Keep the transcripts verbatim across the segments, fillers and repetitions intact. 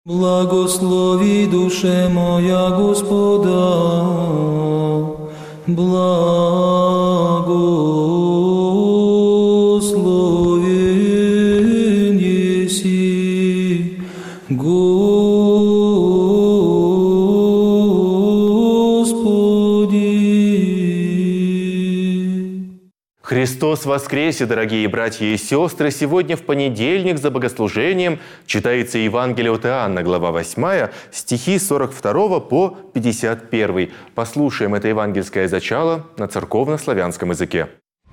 Благослови, душе моя, Господа, благословен еси, Господи. Христос воскресе, дорогие братья и сестры! Сегодня в понедельник за богослужением читается Евангелие от Иоанна, глава восьмая, стихи с сорок второго по пятьдесят первый. Послушаем это евангельское зачало на церковно-славянском языке.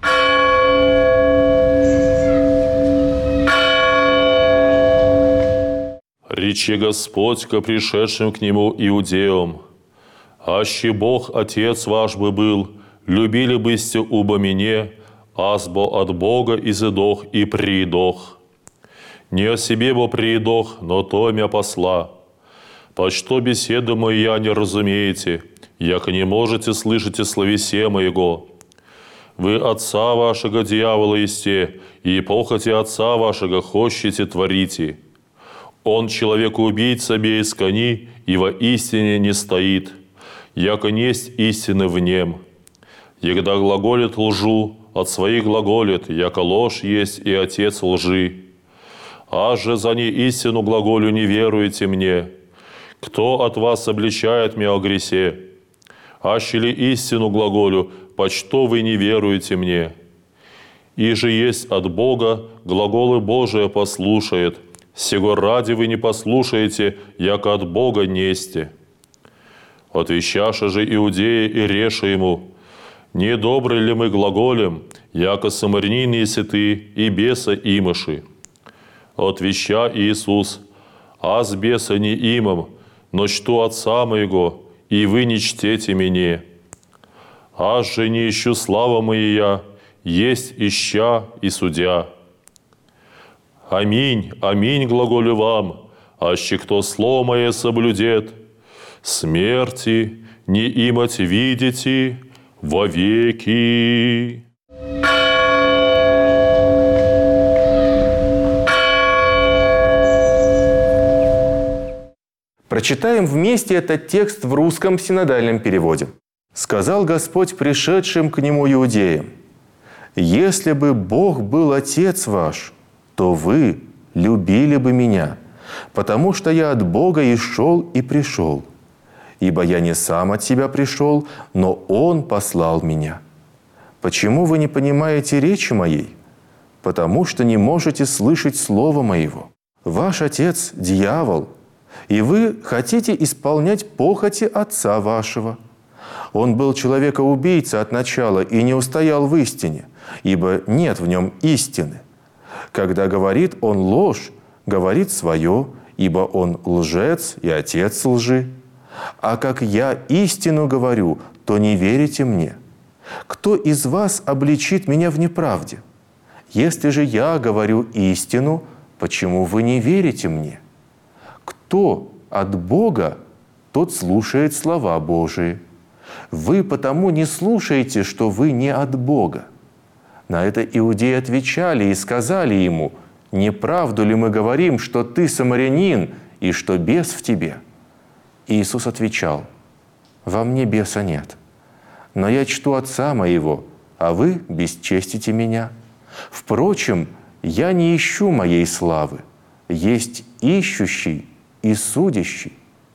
«Рече Господь ко пришедшим к Нему иудеям: аще Бог Отец ваш бы был, любили бысте убо мне, азбо от Бога изыдох и приидох. Не о себе бо приидох, но то мя посла. Почто беседу мою я не разумеете, яко не можете слышать и словесе моего. Вы отца вашего дьявола есте, и похоти отца вашего хощете творите. Он человека-убийца без кони, и во истине не стоит, яко несть истины в нем. Егда глаголит лжу, от своих глаголит, яко ложь есть и отец лжи. А же за неистину глаголю не веруете мне. Кто от вас обличает меня о гресе? Аще ли истину глаголю, почто вы не веруете мне? И же есть от Бога, глаголы Божие послушает. Сего ради вы не послушаете, яко от Бога несте. Отвещаша же иудеи и реша ему: не добры ли мы глаголем, яко самарянин еси ты и беса имыши? Отвеща Иисус: аз беса не имам, но чту отца моего, и вы не чтете мне. Аз же не ищу слава моя, есть ища и судья. Аминь, аминь глаголю вам, аще кто слово мое соблюдет, смерти не имать видите вовеки». Прочитаем вместе этот текст в русском синодальном переводе. «Сказал Господь пришедшим к Нему иудеям: если бы Бог был Отец ваш, то вы любили бы Меня, потому что Я от Бога и шел, и пришел. Ибо Я не сам от себя пришел, но Он послал Меня. Почему вы не понимаете речи Моей? Потому что не можете слышать слова Моего. Ваш отец – дьявол, и вы хотите исполнять похоти отца вашего. Он был человека-убийца от начала и не устоял в истине, ибо нет в нем истины. Когда говорит он ложь, говорит свое, ибо он лжец и отец лжи. А как я истину говорю, то не верите мне. Кто из вас обличит меня в неправде? Если же я говорю истину, почему вы не верите мне? Кто от Бога, тот слушает слова Божии. Вы потому не слушаете, что вы не от Бога». На это иудеи отвечали и сказали ему: «Не правду ли мы говорим, что ты самарянин и что бес в тебе?» Иисус отвечал: «Во мне беса нет, но я чту Отца моего, а вы бесчестите меня. Впрочем, я не ищу моей славы, есть ищущий и судящий.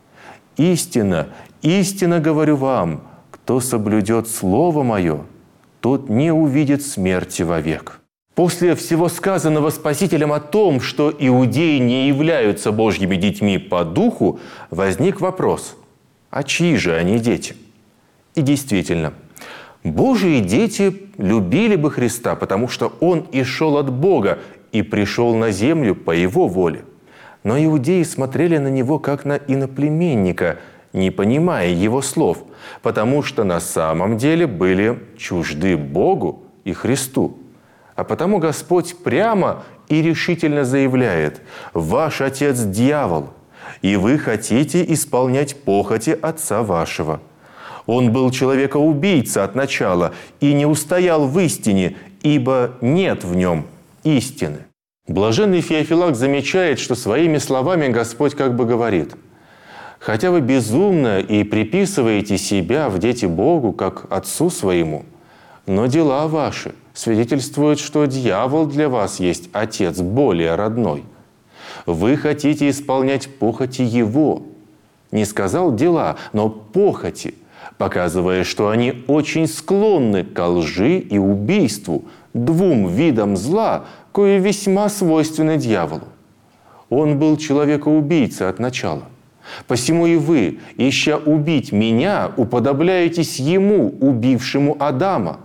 Истинно, истинно говорю вам, кто соблюдет Слово Мое, тот не увидит смерти вовек». После всего сказанного Спасителем о том, что иудеи не являются Божьими детьми по духу, возник вопрос: а чьи же они дети? И действительно, Божьи дети любили бы Христа, потому что Он и шел от Бога и пришел на землю по Его воле. Но иудеи смотрели на Него как на иноплеменника, не понимая Его слов, потому что на самом деле были чужды Богу и Христу. А потому Господь прямо и решительно заявляет: «Ваш отец – дьявол, и вы хотите исполнять похоти отца вашего. Он был человека-убийца от начала и не устоял в истине, ибо нет в нем истины». Блаженный Феофилак замечает, что своими словами Господь как бы говорит: «Хотя вы безумно и приписываете себя в дети Богу, как Отцу своему, но дела ваши свидетельствуют, что дьявол для вас есть отец более родной. Вы хотите исполнять похоти его». Не сказал дела, но похоти, показывая, что они очень склонны к лжи и убийству, двум видам зла, кое весьма свойственны дьяволу. Он был человекоубийца от начала. Посему и вы, ища убить меня, уподобляетесь ему, убившему Адама.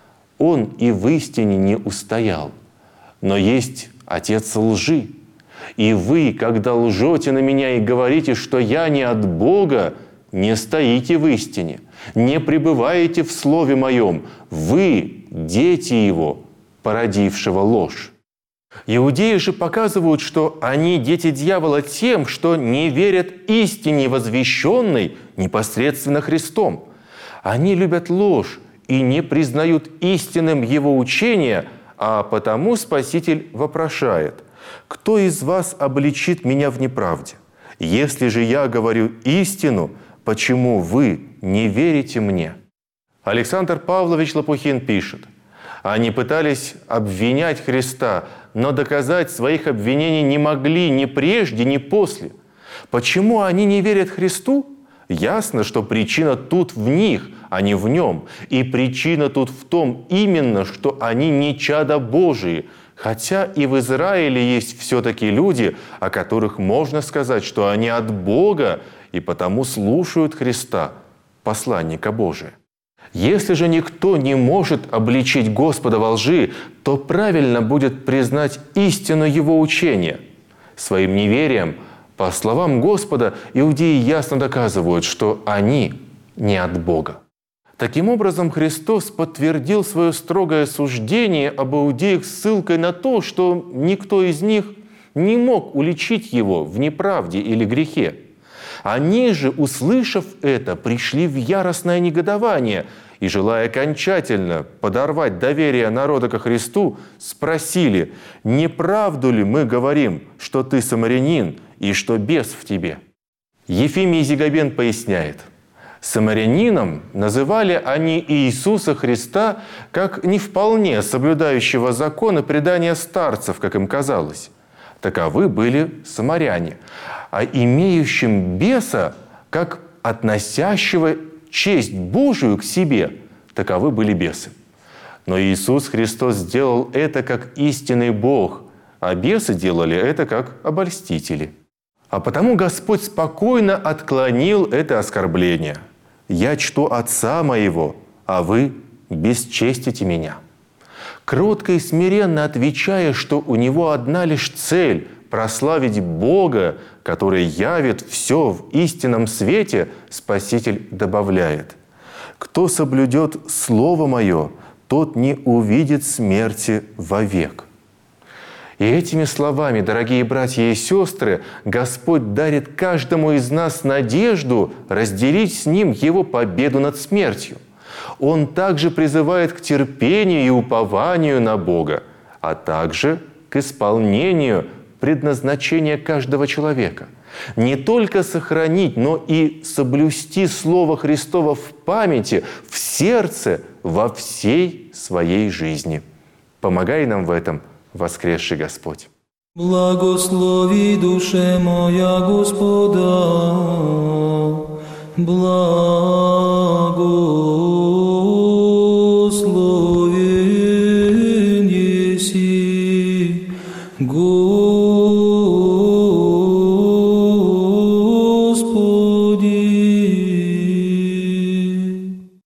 Он и в истине не устоял, но есть отец лжи. И вы, когда лжете на меня и говорите, что я не от Бога, не стоите в истине, не пребываете в слове моем. Вы – дети его, породившего ложь. Иудеи же показывают, что они дети дьявола тем, что не верят истине, возвещенной непосредственно Христом. Они любят ложь и не признают истинным его учения, а потому Спаситель вопрошает: «Кто из вас обличит меня в неправде? Если же я говорю истину, почему вы не верите мне?» Александр Павлович Лопухин пишет: «Они пытались обвинять Христа, но доказать своих обвинений не могли ни прежде, ни после. Почему они не верят Христу? Ясно, что причина тут в них, а не в нем. И причина тут в том именно, что они не чада Божии, хотя и в Израиле есть все-таки люди, о которых можно сказать, что они от Бога и потому слушают Христа, посланника Божия. Если же никто не может обличить Господа во лжи, то правильно будет признать истину Его учения. Своим неверием, по словам Господа, иудеи ясно доказывают, что они не от Бога. Таким образом, Христос подтвердил свое строгое суждение об иудеях ссылкой на то, что никто из них не мог уличить его в неправде или грехе. Они же, услышав это, пришли в яростное негодование и, желая окончательно подорвать доверие народа ко Христу, спросили: «Не правду ли мы говорим, что ты самарянин и что бес в тебе?» Ефимий Зигабен поясняет: самарянином называли они Иисуса Христа как не вполне соблюдающего закона предания старцев, как им казалось. Таковы были самаряне, а имеющим беса, как относящего честь Божию к себе, таковы были бесы. Но Иисус Христос сделал это как истинный Бог, а бесы делали это как обольстители. А потому Господь спокойно отклонил это оскорбление. «Я чту Отца моего, а вы бесчестите меня». Кротко и смиренно отвечая, что у него одна лишь цель – прославить Бога, который явит все в истинном свете, Спаситель добавляет: «Кто соблюдет Слово Мое, тот не увидит смерти вовек». И этими словами, дорогие братья и сестры, Господь дарит каждому из нас надежду разделить с Ним Его победу над смертью. Он также призывает к терпению и упованию на Бога, а также к исполнению предназначения каждого человека. Не только сохранить, но и соблюсти Слово Христово в памяти, в сердце, во всей своей жизни. Помогай нам в этом, воскресший Господь. Благослови душе моя Господа, благословен еси, Господи.